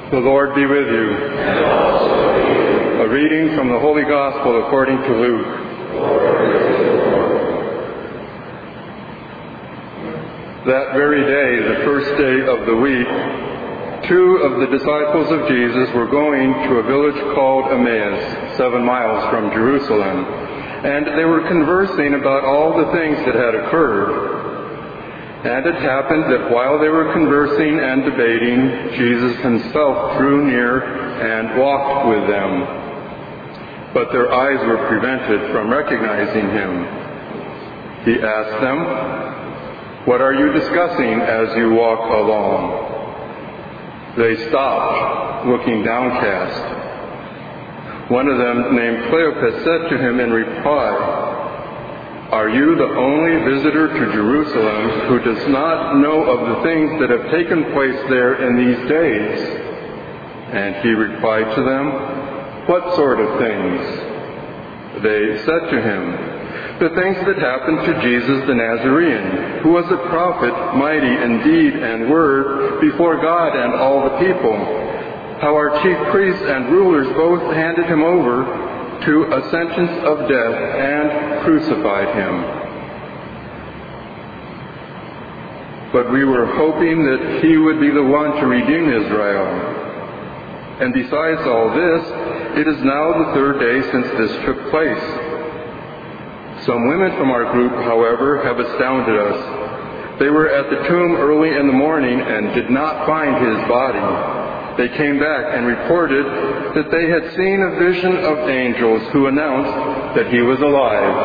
The Lord be with you. And also with you. A reading from the Holy Gospel according to Luke. That very day, the first day of the week, two of the disciples of Jesus were going to a village called Emmaus, 7 miles from Jerusalem, and they were conversing about all the things that had occurred. And it happened that while they were conversing and debating, Jesus himself drew near and walked with them. But their eyes were prevented from recognizing him. He asked them, "What are you discussing as you walk along?" They stopped, looking downcast. One of them, named Cleopas, said to him in reply, "Are you the only visitor to Jerusalem who does not know of the things that have taken place there in these days?" And he replied to them, "What sort of things?" They said to him, "The things that happened to Jesus the Nazarene, who was a prophet, mighty in deed and word before God and all the people, how our chief priests and rulers both handed him over to a sentence of death and crucified him. But we were hoping that he would be the one to redeem Israel. And besides all this, it is now the third day since this took place. Some women from our group, however, have astounded us. They were at the tomb early in the morning and did not find his body. They came back and reported that they had seen a vision of angels who announced that he was alive."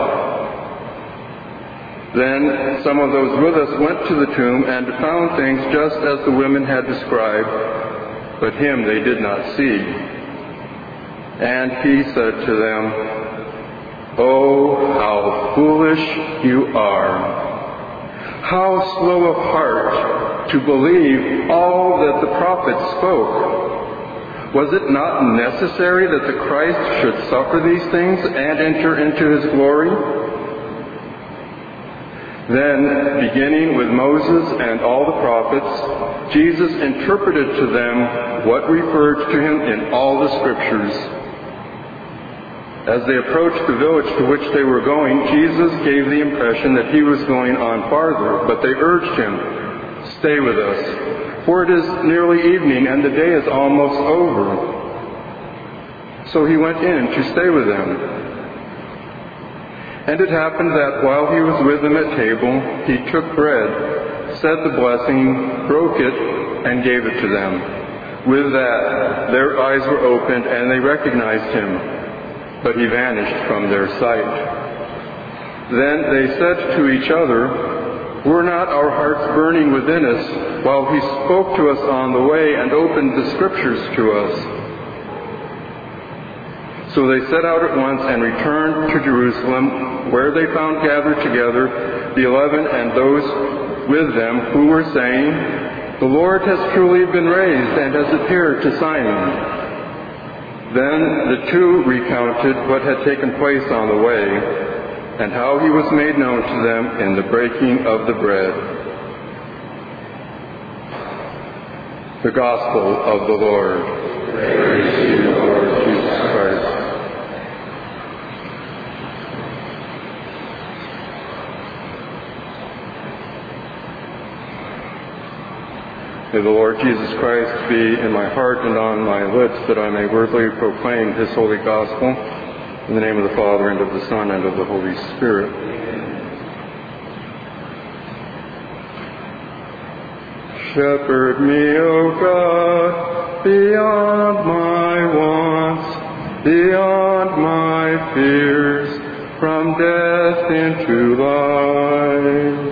Then some of those with us went to the tomb and found things just as the women had described, but him they did not see. And he said to them, "Oh, how foolish you are! How slow of heart to believe all that the prophets spoke! Was it not necessary that the Christ should suffer these things and enter into his glory?" Then, beginning with Moses and all the prophets, Jesus interpreted to them what referred to him in all the Scriptures. As they approached the village to which they were going, Jesus gave the impression that he was going on farther, but they urged him, "Stay with us, for it is nearly evening and the day is almost over." So he went in to stay with them. And it happened that while he was with them at table, he took bread, said the blessing, broke it, and gave it to them. With that, their eyes were opened and they recognized him, but he vanished from their sight. Then they said to each other, "Were not our hearts burning within us while he spoke to us on the way and opened the Scriptures to us?" So they set out at once and returned to Jerusalem, where they found gathered together the 11 and those with them who were saying, "The Lord has truly been raised and has appeared to Simon." Then the two recounted what had taken place on the way, and how he was made known to them in the breaking of the bread. The Gospel of the Lord. Praise to you, Lord Jesus Christ. May the Lord Jesus Christ be in my heart and on my lips, that I may worthily proclaim his holy gospel. In the name of the Father, and of the Son, and of the Holy Spirit. Shepherd me, O God, beyond my wants, beyond my fears, from death into life.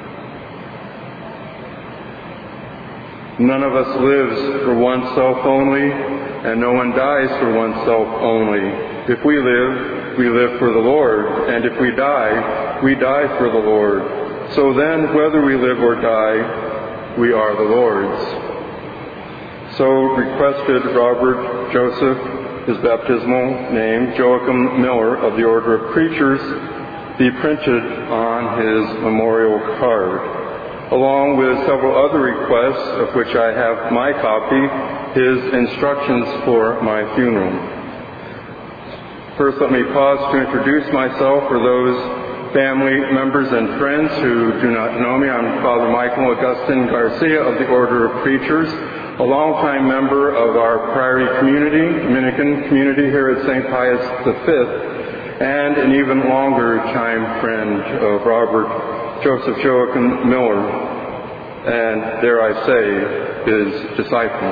None of us lives for oneself only, and no one dies for oneself only. If we live for the Lord, and if we die for the Lord. So then, whether we live or die, we are the Lord's. So requested Robert Joseph, his baptismal name, Joachim Miller of the Order of Preachers, be printed on his memorial card. along with several other requests, of which I have my copy, his instructions for my funeral. First, let me pause to introduce myself for those family members and friends who do not know me. I'm Father Michael Augustine Garcia of the Order of Preachers, a longtime member of our Priory community, Dominican community here at St. Pius V, and an even longer time friend of Robert Joseph Joachim Miller, and dare I say, his disciple.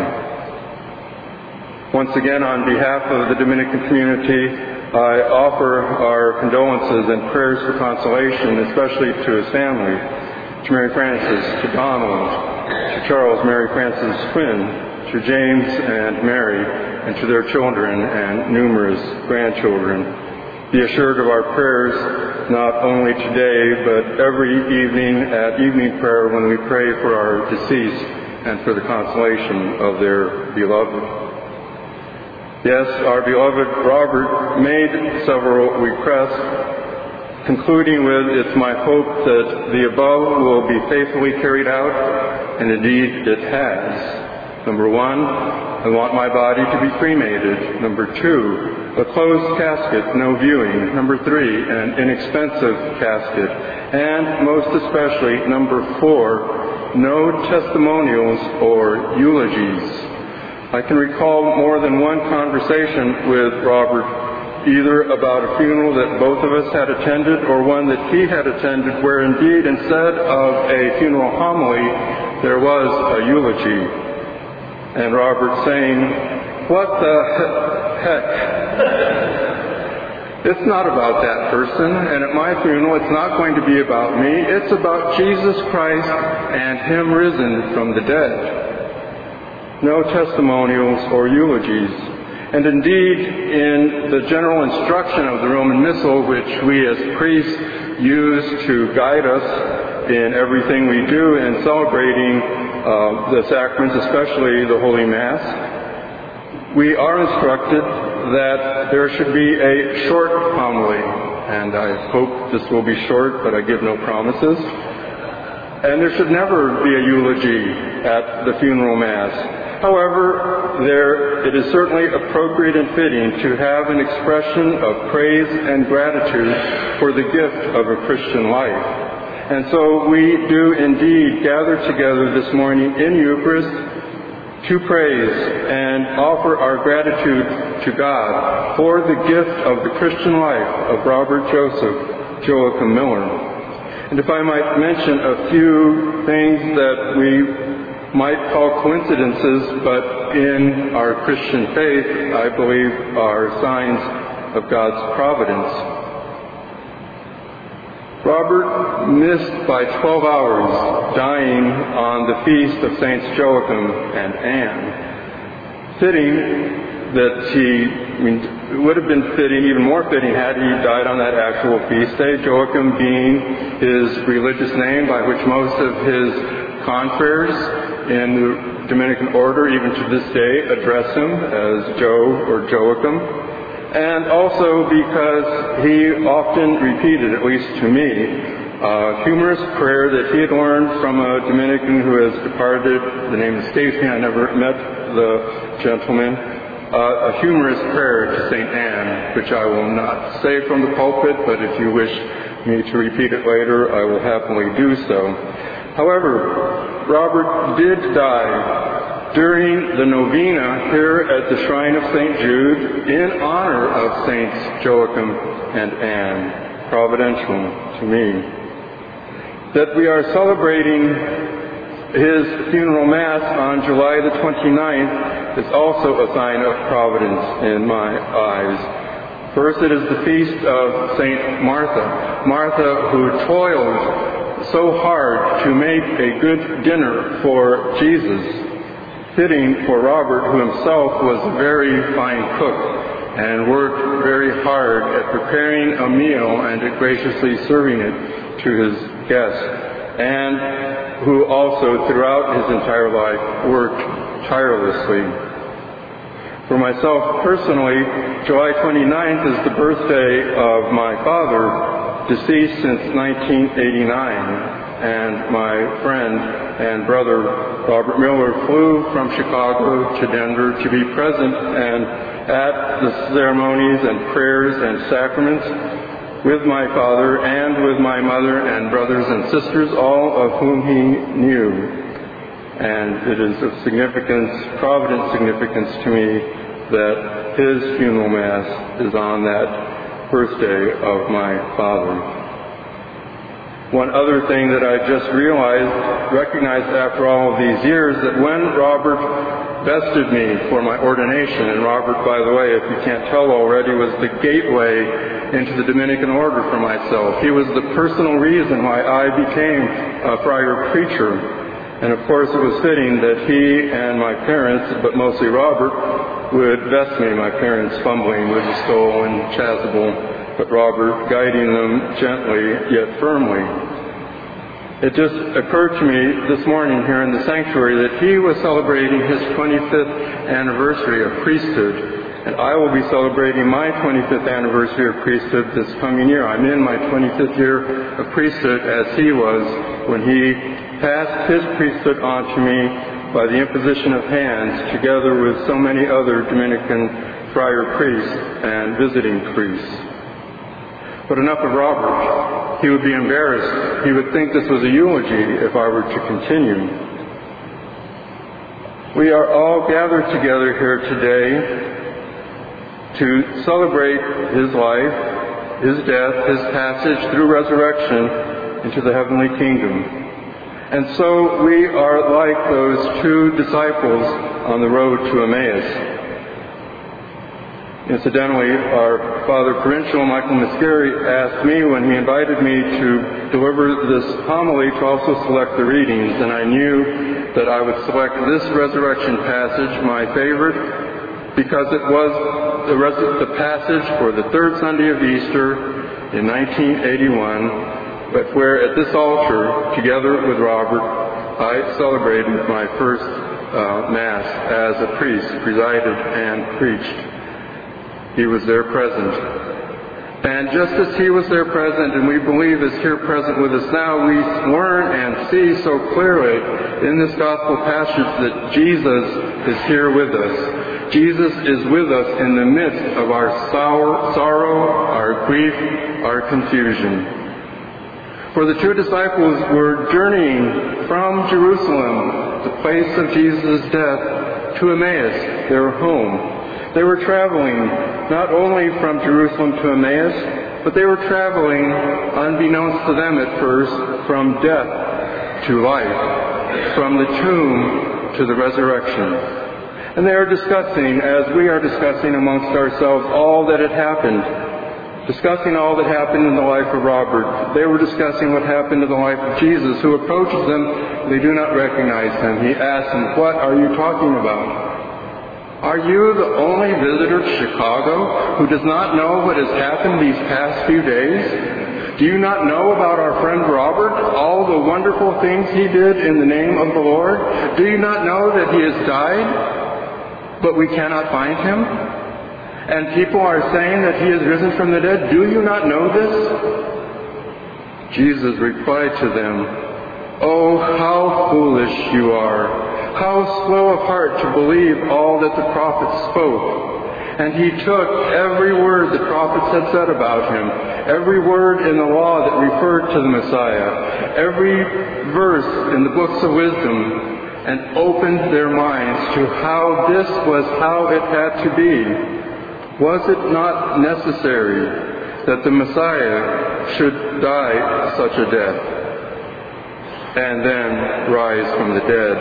Once again, on behalf of the Dominican community, I offer our condolences and prayers for consolation, especially to his family, to Mary Frances, to Donald, to Charles, Mary Frances' twin, to James and Mary, and to their children and numerous grandchildren. Be assured of our prayers not only today, but every evening at evening prayer when we pray for our deceased and for the consolation of their beloved. Yes, our beloved Robert made several requests, concluding with, "It's my hope that the above will be faithfully carried out," and indeed it has. Number one, I want my body to be cremated. Number two, a closed casket, no viewing. Number three, an inexpensive casket. And most especially, number four, no testimonials or eulogies. I can recall more than one conversation with Robert, either about a funeral that both of us had attended or one that he had attended, where indeed instead of a funeral homily, there was a eulogy. And Robert saying, "What the heck? It's not about that person, and at my funeral it's not going to be about me. It's about Jesus Christ and Him risen from the dead." No testimonials or eulogies. And indeed, in the general instruction of the Roman Missal, which we as priests use to guide us in everything we do in celebrating the sacraments, especially the Holy Mass, we are instructed that there should be a short homily. And I hope this will be short, but I give no promises. And there should never be a eulogy at the funeral Mass. However, it is certainly appropriate and fitting to have an expression of praise and gratitude for the gift of a Christian life. And so we do indeed gather together this morning in Eucharist to praise and offer our gratitude to God for the gift of the Christian life of Robert Joseph Joachim Miller. And if I might mention a few things that we might call coincidences, but in our Christian faith, I believe are signs of God's providence. Robert missed by 12 hours dying on the feast of Saints Joachim and Anne. Fitting that it would have been fitting, even more fitting, had he died on that actual feast day, Joachim being his religious name by which most of his confreres in the Dominican order, even to this day, address him as Joe or Joachim, and also because he often repeated, at least to me, a humorous prayer that he had learned from a Dominican who has departed. The name escapes me, I never met the gentleman. A humorous prayer to St. Anne, which I will not say from the pulpit, but if you wish me to repeat it later, I will happily do so. However, Robert did die during the novena here at the Shrine of St. Jude in honor of Saints Joachim and Anne. Providential to me. That we are celebrating his funeral Mass on July the 29th is also a sign of providence in my eyes. First, it is the feast of St. Martha. Martha, who toiled so hard to make a good dinner for Jesus. Fitting for Robert, who himself was a very fine cook and worked very hard at preparing a meal and at graciously serving it to his guests, and who also throughout his entire life worked tirelessly. For myself personally, July 29th is the birthday of my father, deceased since 1989. and my friend and brother Robert Miller flew from Chicago to Denver to be present and at the ceremonies and prayers and sacraments with my father and with my mother and brothers and sisters, all of whom he knew. And it is of significance, provident significance to me, that his funeral mass is on that first day of my father. One other thing that I just recognized after all of these years, that when Robert vested me for my ordination, and Robert, by the way, if you can't tell already, was the gateway into the Dominican order for myself. He was the personal reason why I became a friar preacher. And of course it was fitting that he and my parents, but mostly Robert, would vest me, my parents fumbling with the stole and chasuble, but Robert guiding them gently yet firmly. It just occurred to me this morning here in the sanctuary that he was celebrating his 25th anniversary of priesthood, and I will be celebrating my 25th anniversary of priesthood this coming year. I'm in my 25th year of priesthood as he was when he passed his priesthood on to me by the imposition of hands, together with so many other Dominican friar priests and visiting priests. But enough of Robert. He would be embarrassed. He would think this was a eulogy if I were to continue. We are all gathered together here today to celebrate his life, his death, his passage through resurrection into the heavenly kingdom. And so we are like those two disciples on the road to Emmaus. Incidentally, our Father Provincial, Michael Miscari, asked me when he invited me to deliver this homily to also select the readings, and I knew that I would select this resurrection passage, my favorite, because it was the passage for the third Sunday of Easter in 1981, but where at this altar, together with Robert, I celebrated my first Mass as a priest, presided and preached. He was there present. And just as he was there present, and we believe is here present with us now, we learn and see so clearly in this gospel passage that Jesus is here with us. Jesus is with us in the midst of our sorrow, our grief, our confusion. For the two disciples were journeying from Jerusalem, the place of Jesus' death, to Emmaus, their home. They were traveling not only from Jerusalem to Emmaus, but they were traveling, unbeknownst to them at first, from death to life, from the tomb to the resurrection. And they are discussing, as we are discussing amongst ourselves, all that had happened, discussing all that happened in the life of Robert. They were discussing what happened in the life of Jesus, who approaches them. They do not recognize him. He asks them, "What are you talking about? Are you the only visitor to Chicago who does not know what has happened these past few days? Do you not know about our friend Robert, all the wonderful things he did in the name of the Lord? Do you not know that he has died, but we cannot find him? And people are saying that he has risen from the dead. Do you not know this?" Jesus replied to them, "Oh, how foolish you are! How slow of heart to believe all that the prophets spoke." And he took every word the prophets had said about him, every word in the law that referred to the Messiah, every verse in the books of wisdom, and opened their minds to how this was how it had to be. Was it not necessary that the Messiah should die such a death and then rise from the dead?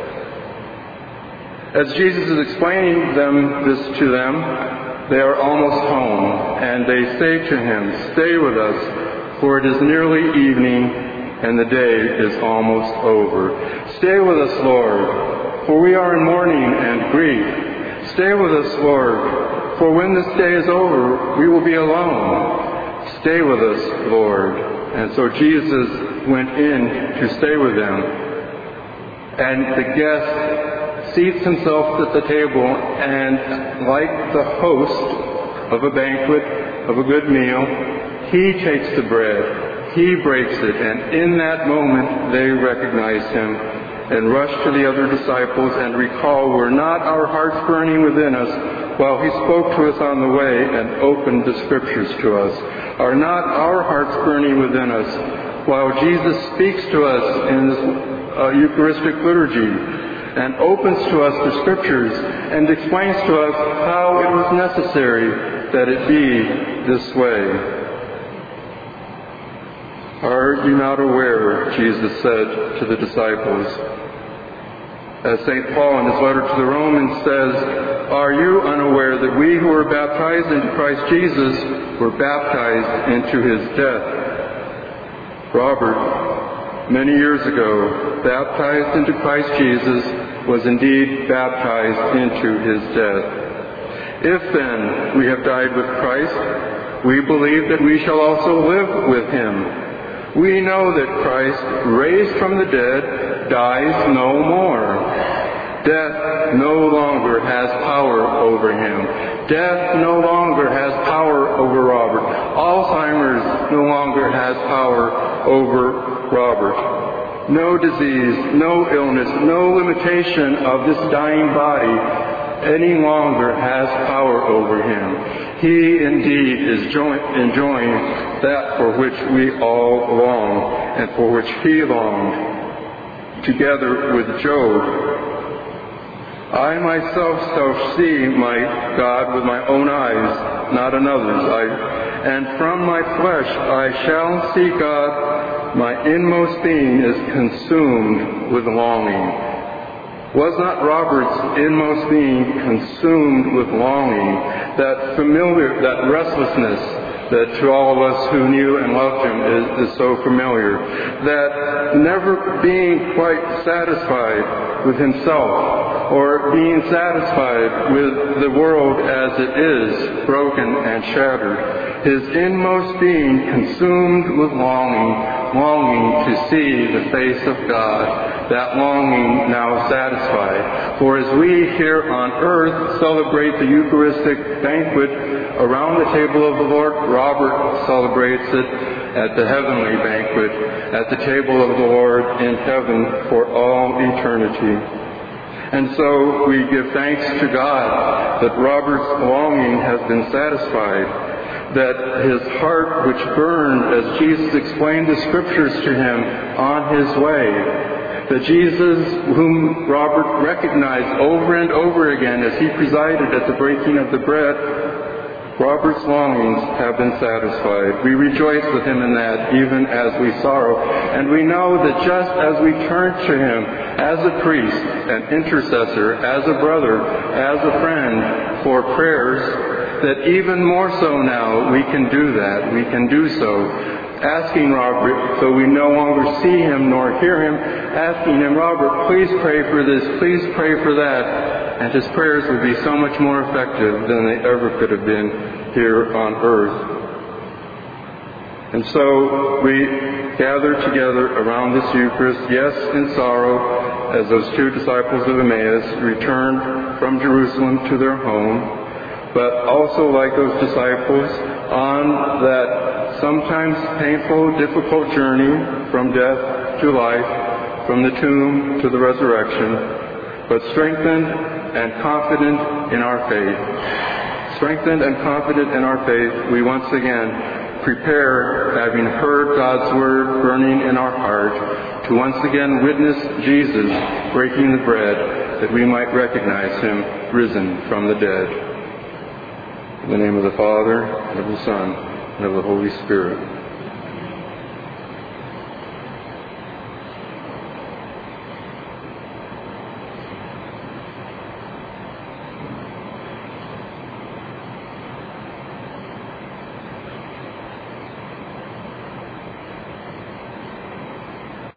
As Jesus is explaining this to them, they are almost home, and they say to him, "Stay with us, for it is nearly evening, and the day is almost over. Stay with us, Lord, for we are in mourning and grief. Stay with us, Lord, for when this day is over, we will be alone. Stay with us, Lord." And so Jesus went in to stay with them. And the guest seats himself at the table, and like the host of a banquet, of a good meal, he takes the bread, He breaks it, and in that moment they recognize him and rush to the other disciples and recall, were not our hearts burning within us while he spoke to us on the way and opened the Scriptures to us? Are not our hearts burning within us while Jesus speaks to us in this Eucharistic liturgy and opens to us the Scriptures and explains to us how it was necessary that it be this way? Are you not aware, Jesus said to the disciples, as St. Paul in his letter to the Romans says, are you unaware that we who were baptized into Christ Jesus were baptized into his death? Robert, many years ago, baptized into Christ Jesus, was indeed baptized into his death. If then we have died with Christ, we believe that we shall also live with him. We know that Christ, raised from the dead, dies no more. Death no longer has power over him. Death no longer has power over Robert. Alzheimer's no longer has power over Robert. No disease, no illness, no limitation of this dying body any longer has power over him. He indeed is enjoying that for which we all long and for which he longed, together with Job. I myself shall see my God with my own eyes, not another's. And from my flesh I shall see God. My inmost being is consumed with longing. Was not Robert's inmost being consumed with longing, that familiar, that restlessness that to all of us who knew and loved him is so familiar, that never being quite satisfied with himself or being satisfied with the world as it is, broken and shattered, his inmost being consumed with longing to see the face of God, that longing now satisfied. For as we here on earth celebrate the Eucharistic banquet around the table of the Lord, Robert celebrates it at the heavenly banquet, at the table of the Lord in heaven for all eternity. And so we give thanks to God that Robert's longing has been satisfied, that his heart which burned as Jesus explained the Scriptures to him on his way, that Jesus, whom Robert recognized over and over again as he presided at the breaking of the bread, Robert's longings have been satisfied. We rejoice with him in that, even as we sorrow. And we know that just as we turn to him as a priest, an intercessor, as a brother, as a friend for prayers, that even more so now we can do that. We can do so, asking Robert, though we no longer see him nor hear him, asking him, Robert, please pray for this, please pray for that. And his prayers would be so much more effective than they ever could have been here on earth. And so we gather together around this Eucharist, yes, in sorrow, as those two disciples of Emmaus returned from Jerusalem to their home, but also like those disciples on that sometimes painful, difficult journey from death to life, from the tomb to the resurrection, but strengthened and confident in our faith. Strengthened and confident in our faith, we once again prepare, having heard God's Word burning in our heart, to once again witness Jesus breaking the bread, that we might recognize him risen from the dead. In the name of the Father, and of the Son, and of the Holy Spirit.